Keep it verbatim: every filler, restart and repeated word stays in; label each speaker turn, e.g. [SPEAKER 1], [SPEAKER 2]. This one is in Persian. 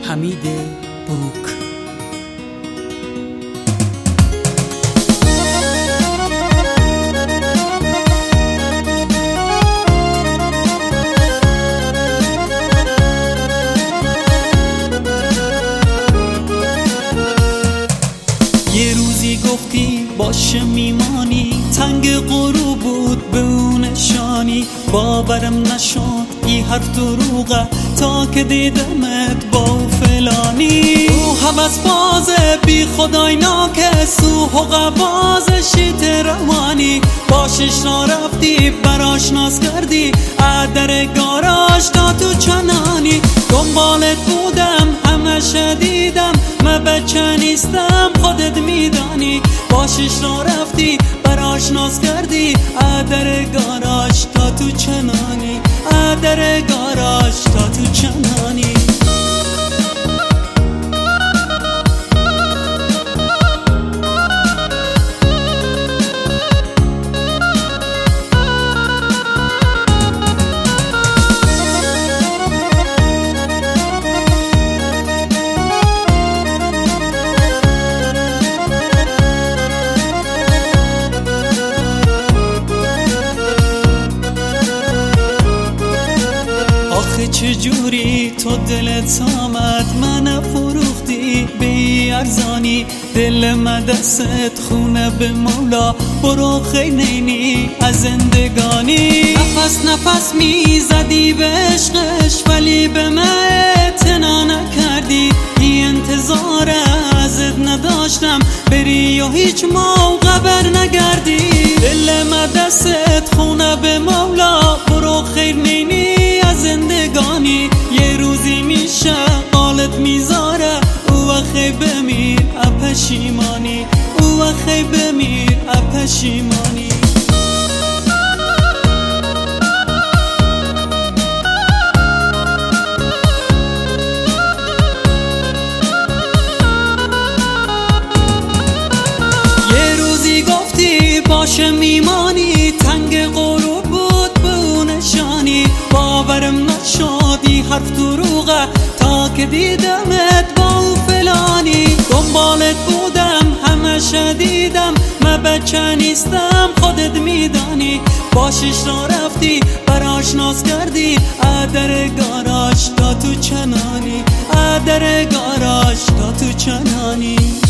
[SPEAKER 1] حمید بروک.
[SPEAKER 2] یه روزی گفتی باشه میمانی، تنگ غروب بود به اون نشانی. باورم نشد ای حرف دروغه تا که دیدمت با فلانی. او هوس بازه بی خدای ناکس، او حقه باز شیط روانی. باشش را رفتی براش ناز کردی، در گاراژ تا تو چنانی. دنبالت بودم همه شدیدم، من بچه نیستم خودت میدانی. باشش را رفتی براش ناز کردی، در گاراژ تا تو چنانی. در گاراژ تا تو چنانی. چجوری تو دلت آمد من فروختی بی ارزانی؟ دل من دستت خونه به مولا، برو خیلی از زندگانی. نفس نفس میزدی به عشقش ولی به من اعتنا نکردی. بی انتظار ازت نداشتم بری و هیچ موقع بر نگردی. دل من دستت خونه به مولا، برو خیلی از زندگانی. یه روزی میشه قالت میذاره، او وقتی بمیر اپشیمانی. او وقتی بمیر اپشیمانی. یه روزی گفتی باشه میمانی، تنگ غروب بود به اون نشانی. باورم نشدی حرف دروغه تا که دیدمت با او فلانی. دنبالت بودم همه شدیدم، من بچه نیستم خودت میدانی. باشش را رفتی براش ناز کردی، در گاراژ تا تو چنانی. در گاراژ تا تو چنانی.